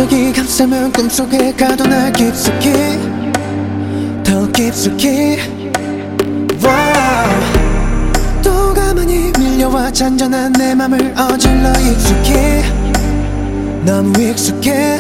적이 감싸면 꿈속에 가도 날 깊숙이 더 깊숙이 또 가만히 밀려와 잔잔한 내 맘을 어질러 익숙히 너무 익숙해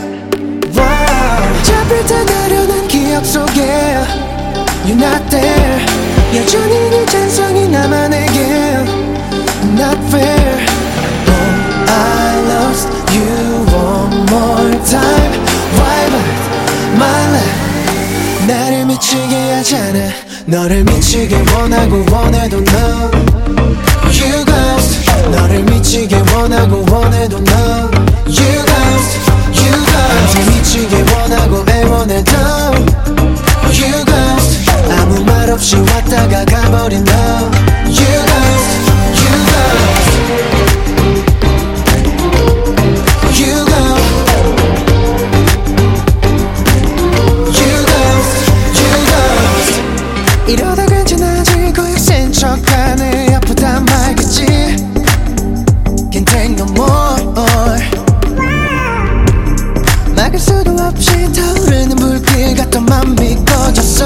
잡힐 듯 아련한 기억 속에 You're not there 여전히 네 잔성이 나만에게 Not fair Oh I lost you one more time Why my life 나를 미치게 하잖아 너를 미치게 원하고 원해도 no You ghost 너를 미치게 원하고 원해도 no You ghost You ghost 미치게 원하고 애원해도 You ghost 아무 말 없이 왔다가 가버린 너 You ghost You ghost You ghost You ghost You ghost 이러다 괜찮아질 거야 센 척하네 아프단 말겠지 Can't take no more 막을 수도 없이 타오르는 불길 같던 맘이 꺼졌어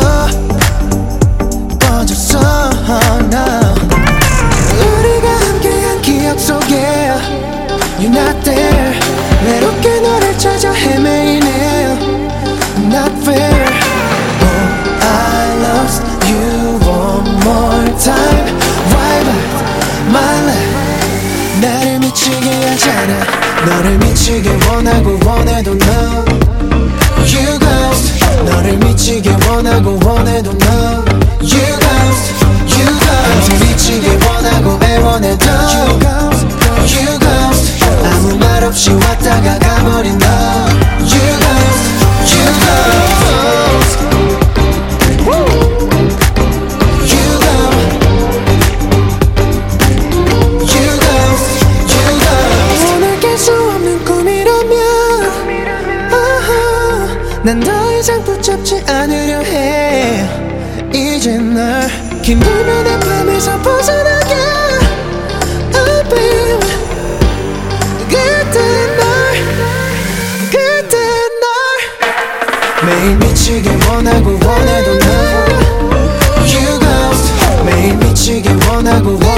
no. 우리가 함께한 기억 속에 You're not there 외롭게 너를 찾아 헤매이네 Not fair Oh I lost you one more time Why my life 나를 미치게 하잖아 너를 미치게 원하고 원해도 no You ghost 너를 미치게 원하고 원해도 no You ghost You ghost 미치게 원하고 애원해도 You ghost You ghost 아무 말 없이 왔다가 가버린 너 You ghost You ghost You ghost You ghost You ghost 오늘 깰 수 없는 꿈이라면 난 더 이상 붙잡지 않으려 해 이제 널 긴 불면의 밤에서 벗어나게 Oh baby 그때 널 매일 미치게 원하고 원해도 너 You ghost 매일 미치게 원하고